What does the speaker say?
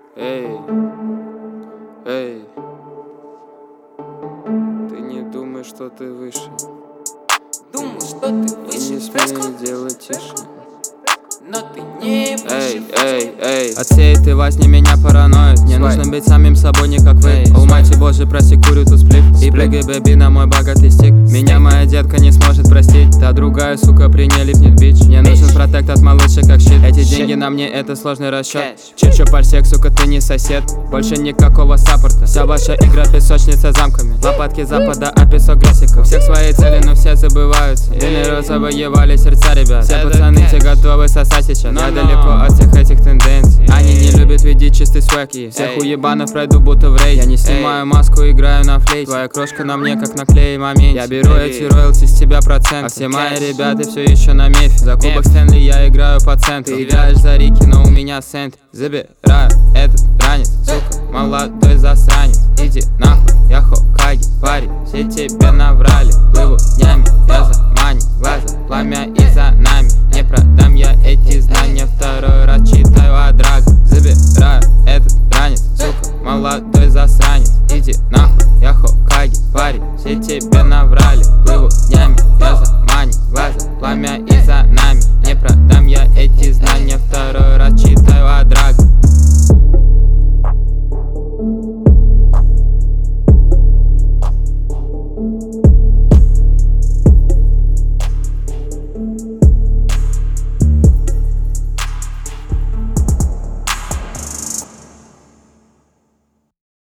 Эй, эй, ты не думай, что ты выше. Думал, что ты выше, Не смей делать тише. но ты не выше. Эй, от всей этой возни меня параноид. Мне нужно быть самим собой, не как вы. О, мать боже, прости, курю тут сплив. И прыгай, бэби, на мой богатый стик. Меня моя детка не сможет простить. Та другая, сука, при ней липнет бич. Мне нужен протект от малыши, как щит. Эти деньги на мне, это сложный расчет. Чичу парсек, сука, ты не сосед. Больше никакого саппорта. Вся ваша игра песочница замками. Лопатки запада, а песок грязиков. Всех свои цели, но все забываются. Вины завоевали сердца, ребят. Все пацаны, те готовы сосать сейчас. Я далеко от всех этих тенденций. Они не любят видеть чистый свек. И всех уебанов пройду будто в рейд. Я не снимаю маску, играю на флейте. Твоя крошка на мне, как на клей момент. Я беру эти роялти с тебя процент. А все мои ребята все еще на мефе. За кубок Стэнли я играю по центру. Ты играешь за Рики, но у меня центр. Забираю этот ранец, сука, молодой засранец. Иди нахуй, я Хокаги, парень, все тебе наврали. Плыву днями, я за мани, глаза, пламя и за нами. Не продам я эти знания, второй раз читаю о драгах. Забираю этот ранец, сука, молодой засранец. Иди нахуй, я Хокаги, парень, все тебе